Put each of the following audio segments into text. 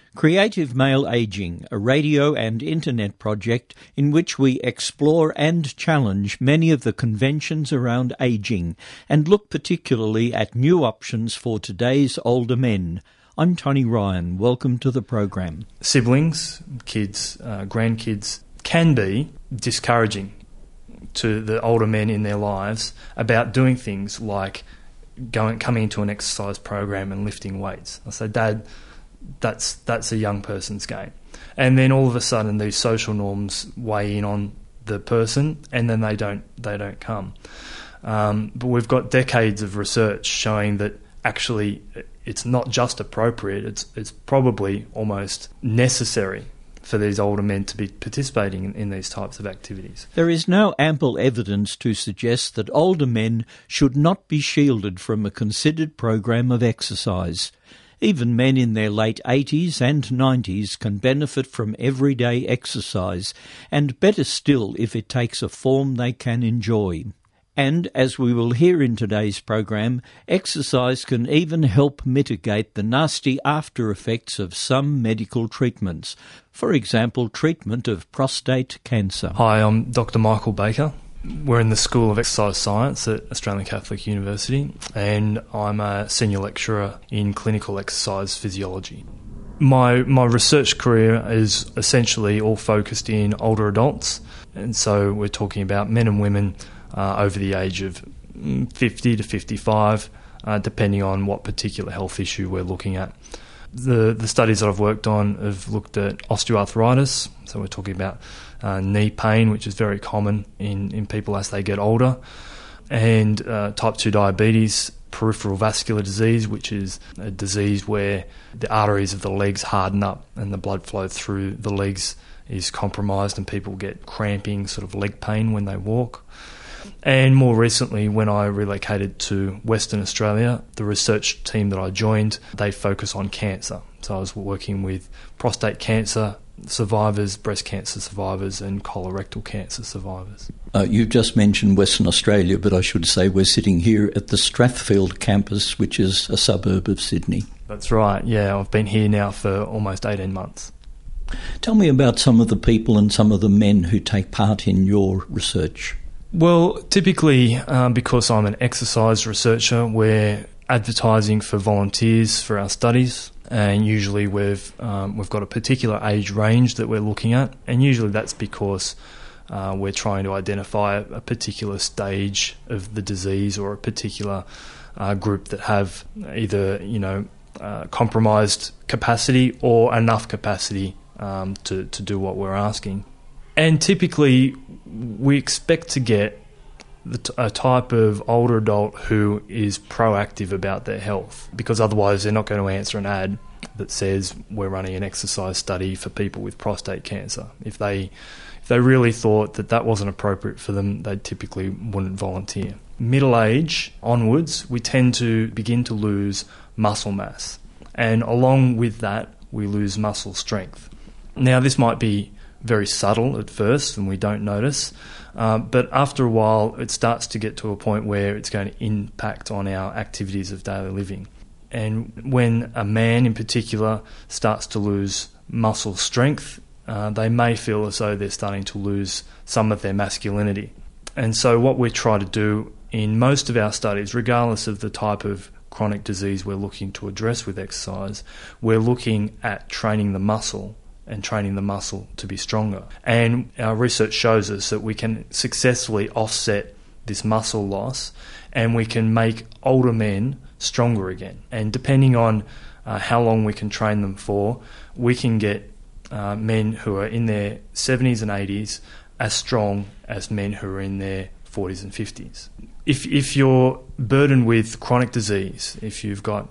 Creative Male Aging, a radio and internet project in which we explore and challenge many of the conventions around aging and look particularly at new options for today's older men. I'm Tony Ryan. Welcome to the program. Siblings, kids, grandkids can be discouraging to the older men in their lives about doing things like coming into an exercise program and lifting weights. I say, Dad, that's a young person's game. And then all of a sudden these social norms weigh in on the person and then they don't come. But we've got decades of research showing that actually it's not just appropriate, it's probably almost necessary for these older men to be participating in these types of activities. There is now ample evidence to suggest that older men should not be shielded from a considered program of exercise. Even men in their late 80s and 90s can benefit from everyday exercise, and better still if it takes a form they can enjoy. And, as we will hear in today's program, exercise can even help mitigate the nasty after effects of some medical treatments. For example, treatment of prostate cancer. Hi, I'm Dr. Michael Baker. We're in the School of Exercise Science at Australian Catholic University, and I'm a senior lecturer in clinical exercise physiology. My research career is essentially all focused in older adults, and so we're talking about men and women over the age of 50 to 55, depending on what particular health issue we're looking at. The studies that I've worked on have looked at osteoarthritis, so we're talking about knee pain, which is very common in people as they get older, and type 2 diabetes, peripheral vascular disease, which is a disease where the arteries of the legs harden up and the blood flow through the legs is compromised and people get cramping, sort of leg pain when they walk. And more recently, when I relocated to Western Australia, the research team that I joined, they focus on cancer. So I was working with prostate cancer survivors, breast cancer survivors, and colorectal cancer survivors. You've just mentioned Western Australia, but I should say we're sitting here at the Strathfield campus, which is a suburb of Sydney. That's right, yeah. I've been here now for almost 18 months. Tell me about some of the people and some of the men who take part in your research. Well, typically, because I'm an exercise researcher, we're advertising for volunteers for our studies, and usually we've got a particular age range that we're looking at, and usually that's because we're trying to identify a particular stage of the disease or a particular group that have either compromised capacity or enough capacity to do what we're asking. And typically, we expect to get a type of older adult who is proactive about their health, because otherwise they're not going to answer an ad that says we're running an exercise study for people with prostate cancer. If they really thought that wasn't appropriate for them, they typically wouldn't volunteer. Middle age onwards, we tend to begin to lose muscle mass, and along with that, we lose muscle strength. Now, this might be very subtle at first and we don't notice, but after a while it starts to get to a point where it's going to impact on our activities of daily living. And when a man in particular starts to lose muscle strength, they may feel as though they're starting to lose some of their masculinity. And so what we try to do in most of our studies, regardless of the type of chronic disease we're looking to address with exercise, we're looking at training the muscle and training the muscle to be stronger. And our research shows us that we can successfully offset this muscle loss and we can make older men stronger again. And depending on how long we can train them for, we can get men who are in their 70s and 80s as strong as men who are in their 40s and 50s. If you're burdened with chronic disease, if you've got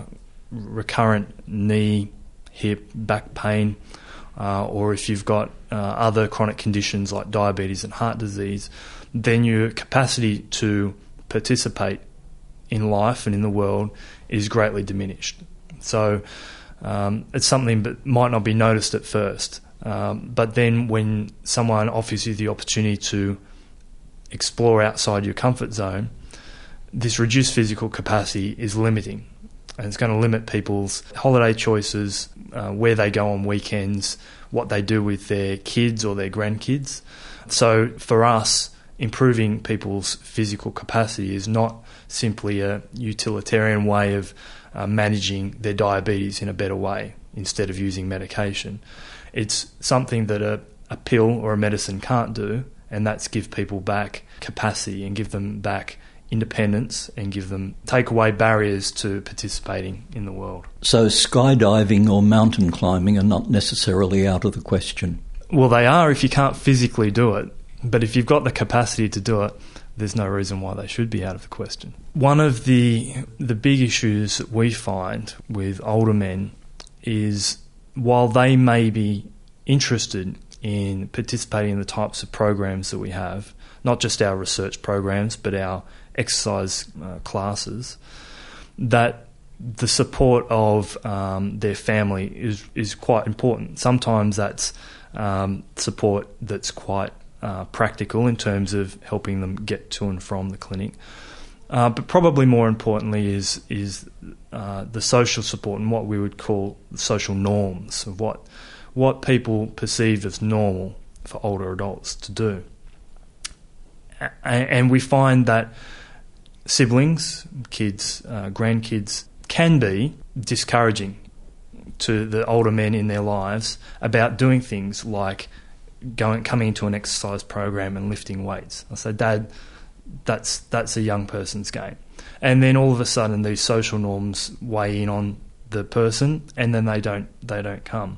recurrent knee, hip, back pain, or if you've got other chronic conditions like diabetes and heart disease, then your capacity to participate in life and in the world is greatly diminished. So it's something that might not be noticed at first, but then when someone offers you the opportunity to explore outside your comfort zone, this reduced physical capacity is limiting. And it's going to limit people's holiday choices, where they go on weekends, what they do with their kids or their grandkids. So for us, improving people's physical capacity is not simply a utilitarian way of managing their diabetes in a better way instead of using medication. It's something that a pill or a medicine can't do, and that's give people back capacity and give them back independence and take away barriers to participating in the world. So skydiving or mountain climbing are not necessarily out of the question? Well, they are if you can't physically do it, but if you've got the capacity to do it, there's no reason why they should be out of the question. One of the big issues that we find with older men is while they may be interested in participating in the types of programs that we have, not just our research programs, but our exercise classes, that the support of their family is quite important. Sometimes that's support that's quite practical in terms of helping them get to and from the clinic. But probably more importantly is the social support and what we would call social norms of what people perceive as normal for older adults to do. And we find that siblings, kids, grandkids can be discouraging to the older men in their lives about doing things like coming into an exercise program and lifting weights. I say, Dad, that's a young person's game. And then all of a sudden these social norms weigh in on the person, and then they don't come.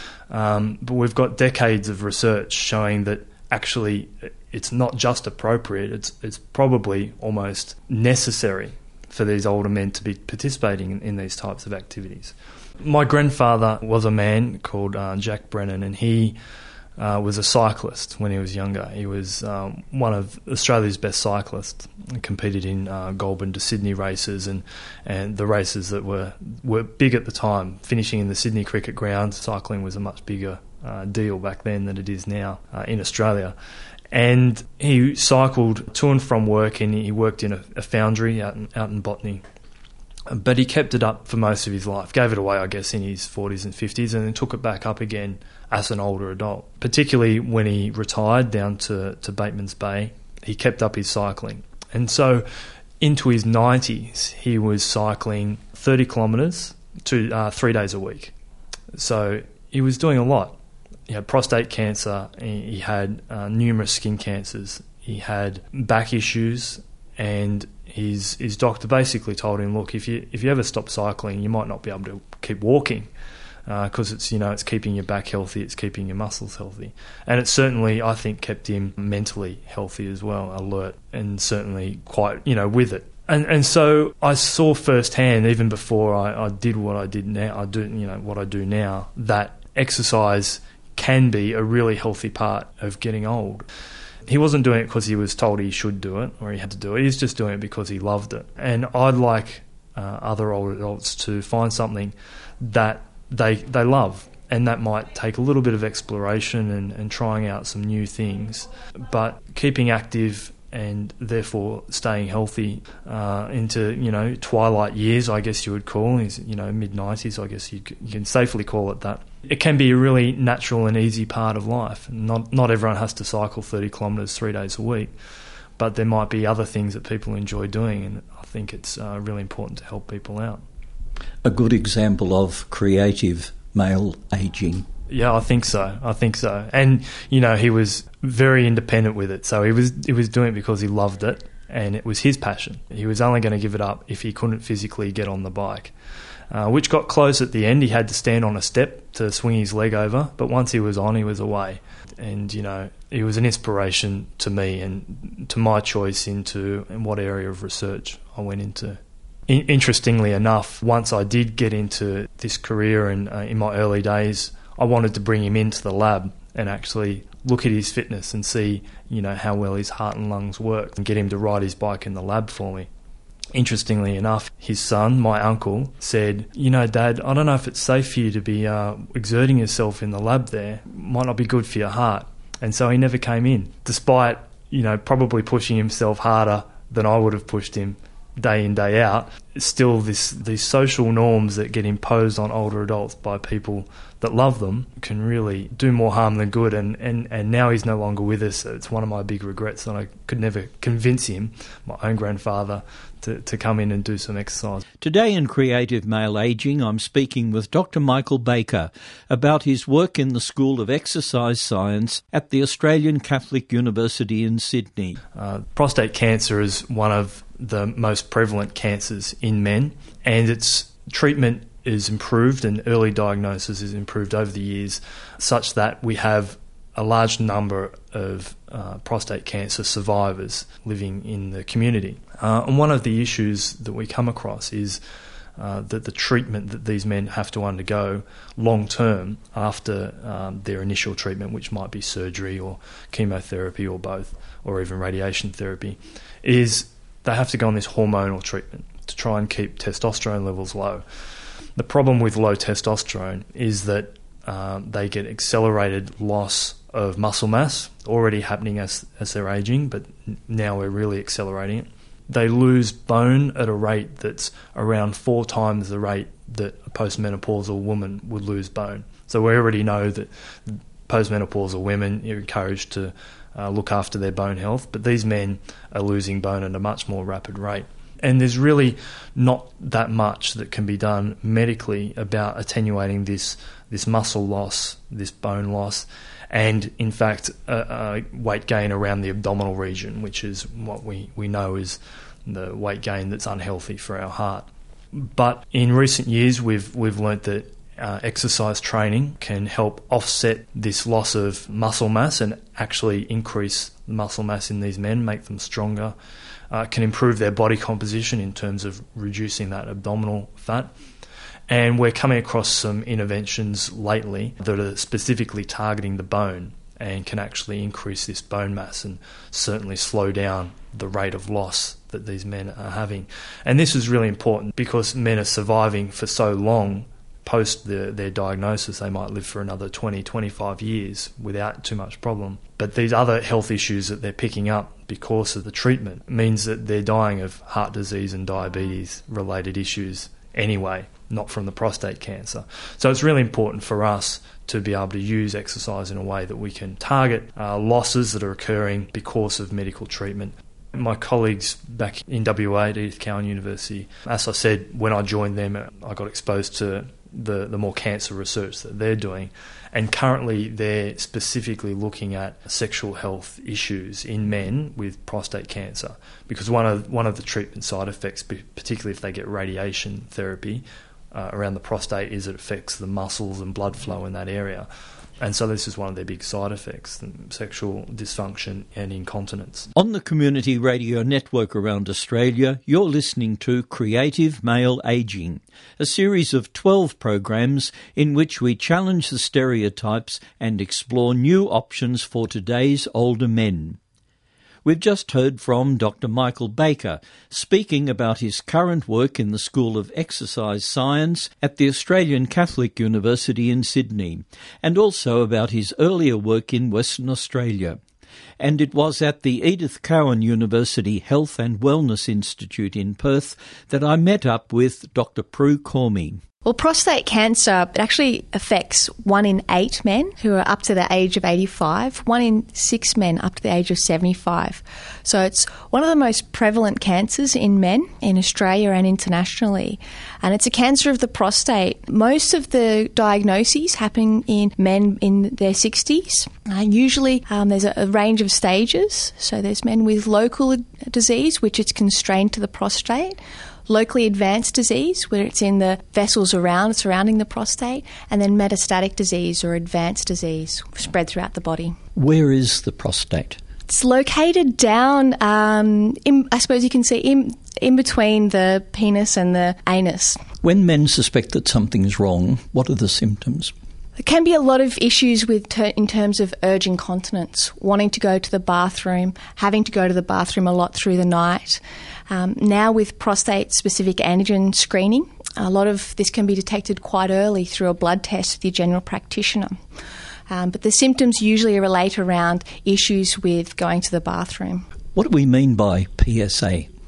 But we've got decades of research showing that actually it's not just appropriate, it's probably almost necessary for these older men to be participating in these types of activities. My grandfather was a man called Jack Brennan, and he was a cyclist when he was younger. He was one of Australia's best cyclists, competed in Goulburn to Sydney races and the races that were big at the time. Finishing in the Sydney Cricket Ground, cycling was a much bigger deal back then than it is now in Australia. And he cycled to and from work, and he worked in a foundry out in Botany. But he kept it up for most of his life, gave it away, I guess, in his 40s and 50s, and then took it back up again as an older adult. Particularly when he retired down to Bateman's Bay, he kept up his cycling. And so into his 90s, he was cycling 30 kilometres to 3 days a week. So he was doing a lot. He had prostate cancer, he had numerous skin cancers, he had back issues, and his doctor basically told him, look, if you ever stop cycling, you might not be able to keep walking because it's keeping your back healthy, it's keeping your muscles healthy. And it certainly, I think, kept him mentally healthy as well, alert, and certainly quite, with it. And so I saw firsthand, even before I did what I did now, what I do now, that exercise can be a really healthy part of getting old. He wasn't doing it because he was told he should do it or he had to do it. He's just doing it because he loved it. And I'd like other older adults to find something that they love, and that might take a little bit of exploration and trying out some new things. But keeping active and therefore staying healthy into twilight years, I guess you would call, is mid-90s, I guess you can safely call it that. It can be a really natural and easy part of life. Not everyone has to cycle 30 kilometres 3 days a week, but there might be other things that people enjoy doing, and I think it's really important to help people out. A good example of creative male ageing. Yeah, I think so. And, he was very independent with it. So he was doing it because he loved it, and it was his passion. He was only going to give it up if he couldn't physically get on the bike, which got close at the end. He had to stand on a step to swing his leg over, but once he was on, he was away. And, he was an inspiration to me and to my choice into what area of research I went into. Interestingly enough, once I did get into this career and in my early days, I wanted to bring him into the lab and actually look at his fitness and see, how well his heart and lungs worked, and get him to ride his bike in the lab for me. Interestingly enough, his son, my uncle, said, Dad, I don't know if it's safe for you to be exerting yourself in the lab there. Might not be good for your heart. And so he never came in, despite, probably pushing himself harder than I would have pushed him day in, day out. still these social norms that get imposed on older adults by people that love them can really do more harm than good, and now he's no longer with us. It's one of my big regrets that I could never convince him, my own grandfather, to come in and do some exercise. Today in Creative Male Ageing, I'm speaking with Dr. Michael Baker about his work in the School of Exercise Science at the Australian Catholic University in Sydney. Prostate cancer is one of the most prevalent cancers in men, and its treatment is improved and early diagnosis is improved over the years, such that we have a large number of prostate cancer survivors living in the community. And one of the issues that we come across is that the treatment that these men have to undergo long term after their initial treatment, which might be surgery or chemotherapy or both, or even radiation therapy, is they have to go on this hormonal treatment to try and keep testosterone levels low. The problem with low testosterone is that they get accelerated loss of muscle mass, already happening as they're aging, but now we're really accelerating it. They lose bone at a rate that's around 4 times the rate that a postmenopausal woman would lose bone. So we already know that postmenopausal women are encouraged to look after their bone health, but these men are losing bone at a much more rapid rate. And there's really not that much that can be done medically about attenuating this muscle loss, this bone loss, and in fact weight gain around the abdominal region, which is what we know is the weight gain that's unhealthy for our heart. But in recent years we've learnt that exercise training can help offset this loss of muscle mass and actually increase muscle mass in these men, make them stronger, can improve their body composition in terms of reducing that abdominal fat. And we're coming across some interventions lately that are specifically targeting the bone and can actually increase this bone mass and certainly slow down the rate of loss that these men are having. And this is really important because men are surviving for so long post their diagnosis. They might live for another 20, 25 years without too much problem. But these other health issues that they're picking up because of the treatment means that they're dying of heart disease and diabetes related issues anyway, not from the prostate cancer. So it's really important for us to be able to use exercise in a way that we can target losses that are occurring because of medical treatment. My colleagues back in WA at Edith Cowan University, as I said, when I joined them, I got exposed to the more cancer research that they're doing, and currently they're specifically looking at sexual health issues in men with prostate cancer, because one of the treatment side effects, particularly if they get radiation therapy around the prostate, is it affects the muscles and blood flow in that area. And so this is one of their big side effects, sexual dysfunction and incontinence. On the Community Radio Network around Australia, you're listening to Creative Male Ageing, a series of 12 programs in which we challenge the stereotypes and explore new options for today's older men. We've just heard from Dr. Michael Baker speaking about his current work in the School of Exercise Science at the Australian Catholic University in Sydney, and also about his earlier work in Western Australia. And it was at the Edith Cowan University Health and Wellness Institute in Perth that I met up with Dr. Prue Cormie. Well, prostate cancer, it actually affects 1 in 8 men who are up to the age of 85, 1 in 6 men up to the age of 75. So it's one of the most prevalent cancers in men in Australia and internationally. And it's a cancer of the prostate. Most of the diagnoses happen in men in their 60s. Usually there's a range of stages. So there's men with local disease, which is constrained to the prostate, locally advanced disease, where it's in the vessels surrounding the prostate, and then metastatic disease or advanced disease spread throughout the body. Where is the prostate? It's located down, I suppose you can see, in between the penis and the anus. When men suspect that something's wrong, what are the symptoms? There can be a lot of issues in terms of urge incontinence, wanting to go to the bathroom, having to go to the bathroom a lot through the night. Now with prostate-specific antigen screening, a lot of this can be detected quite early through a blood test with your general practitioner. But the symptoms usually relate around issues with going to the bathroom. What do we mean by PSA?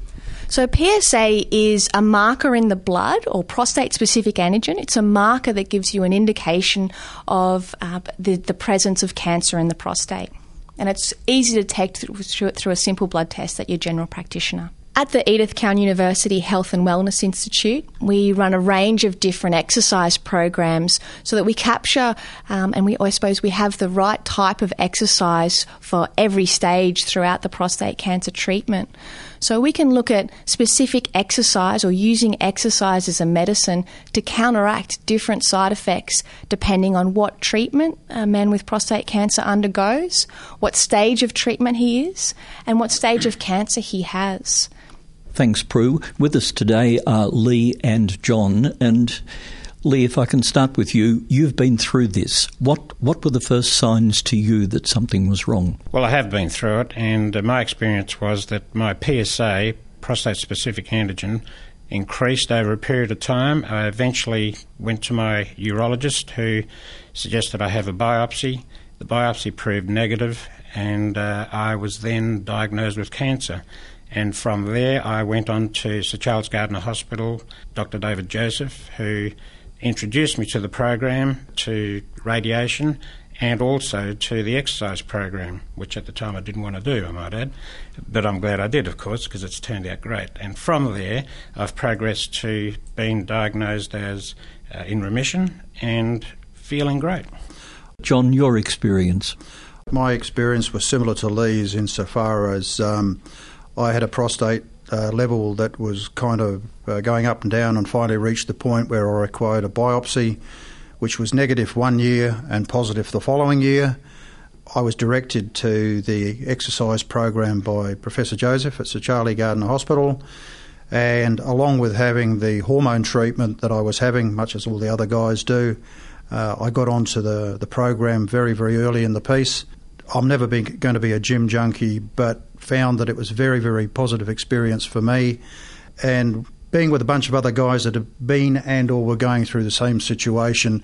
So PSA is a marker in the blood, or prostate-specific antigen. It's a marker that gives you an indication of the presence of cancer in the prostate. And it's easy to detect through a simple blood test at your general practitioner. At the Edith Cowan University Health and Wellness Institute, we run a range of different exercise programs so that we capture I suppose we have the right type of exercise for every stage throughout the prostate cancer treatment. So we can look at specific exercise or using exercise as a medicine to counteract different side effects depending on what treatment a man with prostate cancer undergoes, what stage of treatment he is, and what stage of cancer he has. Thanks, Prue. With us today are Lee and John. And Lee, if I can start with you, you've been through this. What were the first signs to you that something was wrong? Well, I have been through it, and my experience was that my PSA, prostate-specific antigen, increased over a period of time. I eventually went to my urologist, who suggested I have a biopsy. The biopsy proved negative, and I was then diagnosed with cancer. And from there, I went on to Sir Charles Gairdner Hospital, Dr. David Joseph, who introduced me to the program, to radiation, and also to the exercise program, which at the time I didn't want to do, I might add. But I'm glad I did, of course, because it's turned out great. And from there, I've progressed to being diagnosed as in remission and feeling great. John, your experience? My experience was similar to Lee's insofar as I had a prostate level that was kind of going up and down, and finally reached the point where I required a biopsy, which was negative 1 year and positive the following year. I was directed to the exercise program by Professor Joseph at Sir Charlie Gairdner Hospital, and along with having the hormone treatment that I was having, much as all the other guys do, I got onto the program very, very early in the piece. I'm never going to be a gym junkie, but found that it was a very, very positive experience for me. And being with a bunch of other guys that have been and or were going through the same situation,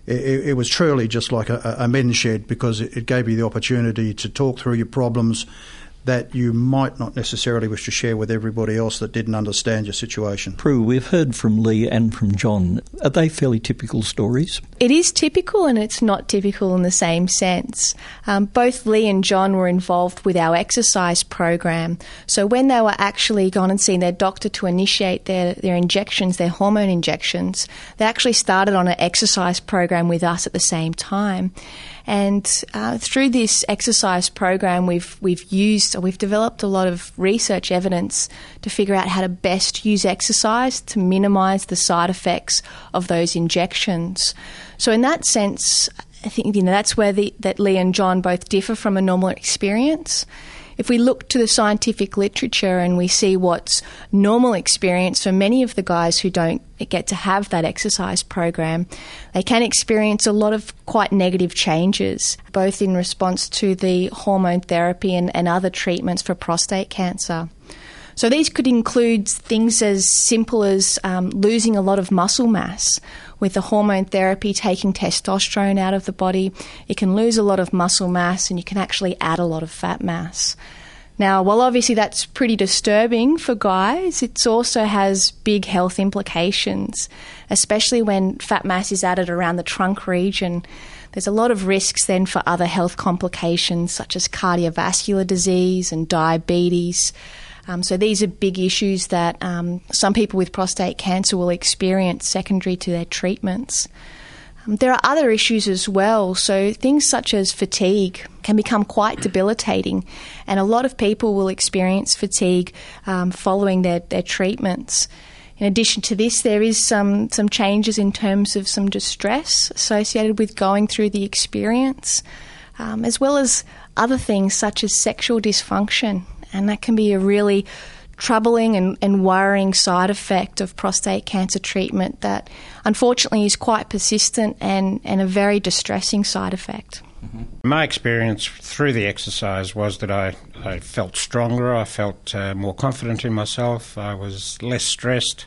it was truly just like a men's shed, because it gave you the opportunity to talk through your problems that you might not necessarily wish to share with everybody else that didn't understand your situation. Prue, we've heard from Lee and from John. Are they fairly typical stories? It is typical, and it's not typical in the same sense. Both Lee and John were involved with our exercise program. So when they were actually gone and seen their doctor to initiate their injections, their hormone injections, they actually started on an exercise program with us at the same time. And through this exercise program, we've developed a lot of research evidence to figure out how to best use exercise to minimise the side effects of those injections. So in that sense, I think that's where that Lee and John both differ from a normal experience. If we look to the scientific literature and we see what's normal experience for many of the guys who don't get to have that exercise program, they can experience a lot of quite negative changes, both in response to the hormone therapy and other treatments for prostate cancer. So these could include things as simple as losing a lot of muscle mass. With the hormone therapy taking testosterone out of the body, you can lose a lot of muscle mass and you can actually add a lot of fat mass. Now, while obviously that's pretty disturbing for guys, it also has big health implications, especially when fat mass is added around the trunk region. There's a lot of risks then for other health complications such as cardiovascular disease and diabetes. So these are big issues that some people with prostate cancer will experience secondary to their treatments. There are other issues as well. So things such as fatigue can become quite debilitating, and a lot of people will experience fatigue following their treatments. In addition to this, there is some changes in terms of some distress associated with going through the experience, as well as other things such as sexual dysfunction. And that can be a really troubling and worrying side effect of prostate cancer treatment that unfortunately is quite persistent and a very distressing side effect. Mm-hmm. My experience through the exercise was that I felt stronger, I felt more confident in myself, I was less stressed.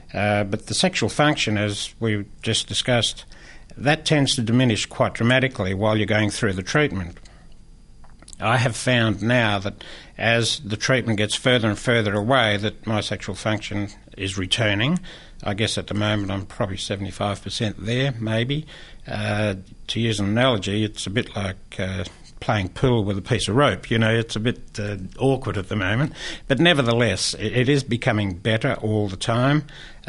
But the sexual function, as we just discussed, that tends to diminish quite dramatically while you're going through the treatment. I have found now that as the treatment gets further and further away, that my sexual function is returning. I guess at the moment I'm probably 75% there, maybe. To use an analogy, it's a bit like playing pool with a piece of rope. It's a bit awkward at the moment. But nevertheless, it is becoming better all the time.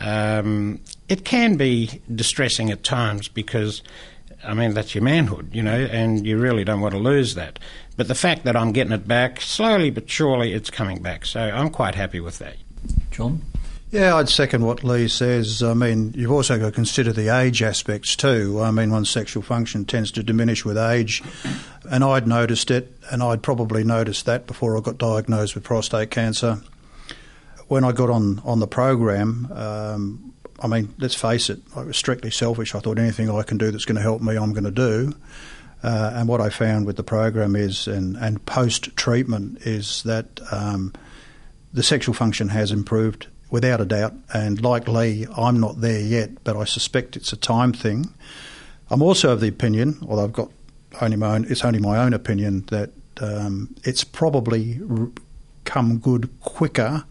It can be distressing at times because, that's your manhood, and you really don't want to lose that. But the fact that I'm getting it back, slowly but surely it's coming back. So I'm quite happy with that. John? Yeah, I'd second what Lee says. You've also got to consider the age aspects too. One's sexual function tends to diminish with age, and I'd noticed it, and I'd probably noticed that before I got diagnosed with prostate cancer. When I got on the program, let's face it, I was strictly selfish. I thought anything I can do that's going to help me, I'm going to do. And what I found with the program is, and post-treatment, is that the sexual function has improved without a doubt. And like Lee, I'm not there yet, but I suspect it's a time thing. I'm also of the opinion, although I've got it's only my own opinion, that it's probably come good quicker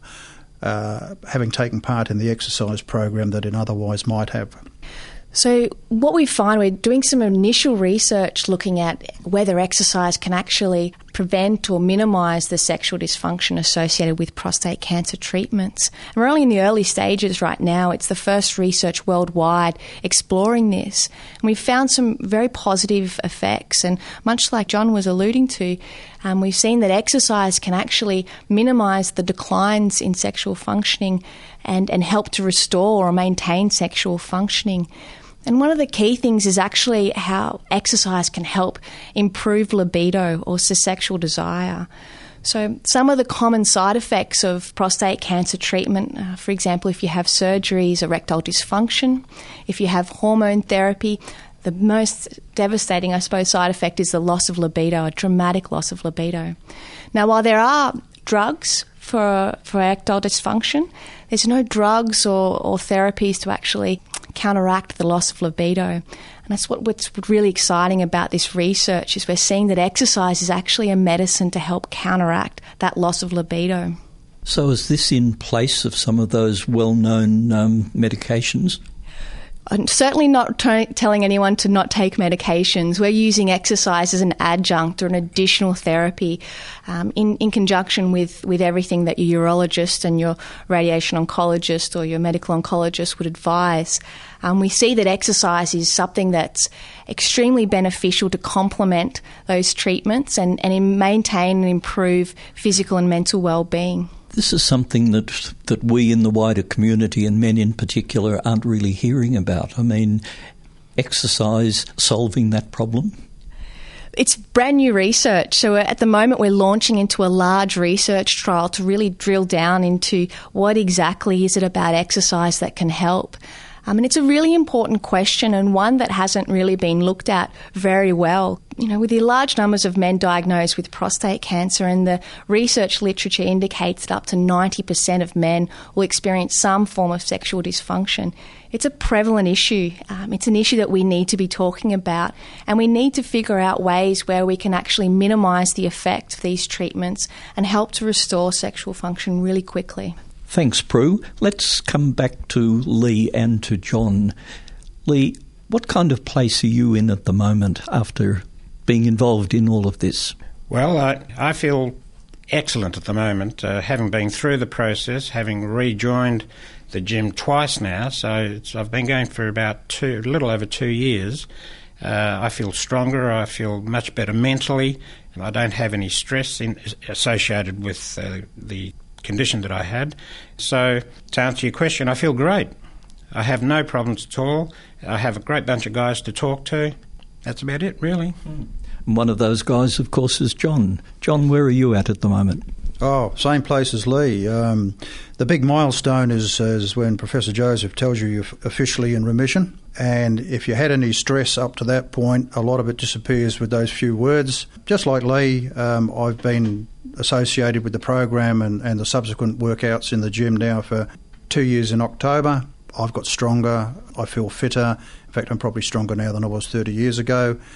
having taken part in the exercise program than it otherwise might have. So what we find, we're doing some initial research looking at whether exercise can actually prevent or minimise the sexual dysfunction associated with prostate cancer treatments. And we're only in the early stages right now. It's the first research worldwide exploring this. And we've found some very positive effects. And much like John was alluding to, we've seen that exercise can actually minimise the declines in sexual functioning and help to restore or maintain sexual functioning. And one of the key things is actually how exercise can help improve libido or sexual desire. So some of the common side effects of prostate cancer treatment, for example, if you have surgeries, erectile dysfunction, if you have hormone therapy, the most devastating, I suppose, side effect is the loss of libido, a dramatic loss of libido. Now, while there are drugs for erectile dysfunction, there's no drugs or therapies to actually counteract the loss of libido. And that's what's really exciting about this research, is we're seeing that exercise is actually a medicine to help counteract that loss of libido. So is this in place of some of those well-known medications? I'm certainly not telling anyone to not take medications. We're using exercise as an adjunct or an additional therapy in conjunction with everything that your urologist and your radiation oncologist or your medical oncologist would advise. We see that exercise is something that's extremely beneficial to complement those treatments and maintain and improve physical and mental well-being. This is something that we in the wider community, and men in particular, aren't really hearing about. Exercise solving that problem? It's brand new research. So at the moment we're launching into a large research trial to really drill down into what exactly is it about exercise that can help. And it's a really important question, and one that hasn't really been looked at very well. With the large numbers of men diagnosed with prostate cancer, and the research literature indicates that up to 90% of men will experience some form of sexual dysfunction. It's a prevalent issue. It's an issue that we need to be talking about, and we need to figure out ways where we can actually minimise the effect of these treatments and help to restore sexual function really quickly. Thanks, Prue. Let's come back to Lee and to John. Lee, what kind of place are you in at the moment after being involved in all of this? Well, I feel excellent at the moment, having been through the process, having rejoined the gym twice now. So I've been going for about a little over 2 years. I feel stronger. I feel much better mentally, and I don't have any stress associated with the condition that I had. So to answer your question, I feel great. I have no problems at all. I have a great bunch of guys to talk to. That's about it, really. One of those guys, of course, is John. John, where are you at the moment? Oh, same place as Lee. The big milestone is when Professor Joseph tells you you're officially in remission. And if you had any stress up to that point, a lot of it disappears with those few words. Just like Lee, I've been associated with the program and the subsequent workouts in the gym now for 2 years in October. I've got stronger. I feel fitter. In fact, I'm probably stronger now than I was 30 years ago.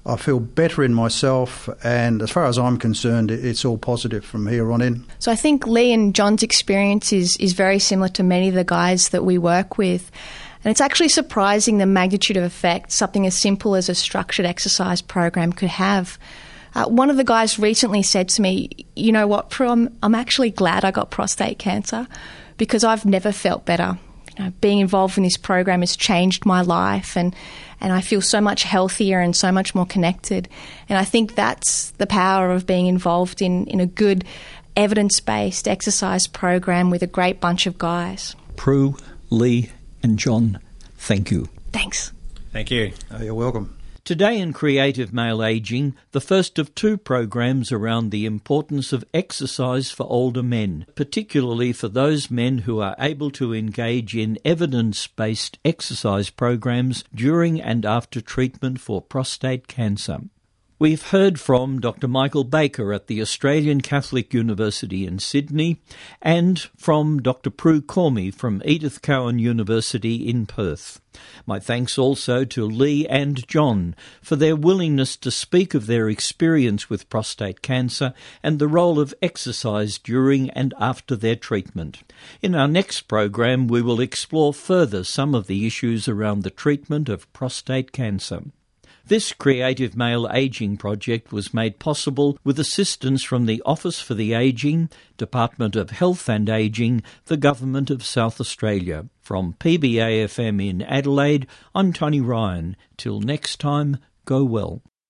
I feel better in myself, and as far as I'm concerned, it's all positive from here on in. So I think Lee and John's experience is very similar to many of the guys that we work with. And it's actually surprising the magnitude of effect something as simple as a structured exercise program could have. One of the guys recently said to me, you know what, Prue, I'm actually glad I got prostate cancer because I've never felt better. Being involved in this program has changed my life, and I feel so much healthier and so much more connected. And I think that's the power of being involved in a good evidence-based exercise program with a great bunch of guys. Prue, Lee and John, thank you. Thanks. Thank you. You're welcome. Today in Creative Male Ageing, the first of two programs around the importance of exercise for older men, particularly for those men who are able to engage in evidence-based exercise programs during and after treatment for prostate cancer. We've heard from Dr. Michael Baker at the Australian Catholic University in Sydney and from Dr. Prue Cormie from Edith Cowan University in Perth. My thanks also to Lee and John for their willingness to speak of their experience with prostate cancer and the role of exercise during and after their treatment. In our next program, we will explore further some of the issues around the treatment of prostate cancer. This Creative Male Ageing project was made possible with assistance from the Office for the Ageing, Department of Health and Ageing, the Government of South Australia. From PBAFM in Adelaide, I'm Tony Ryan. Till next time, go well.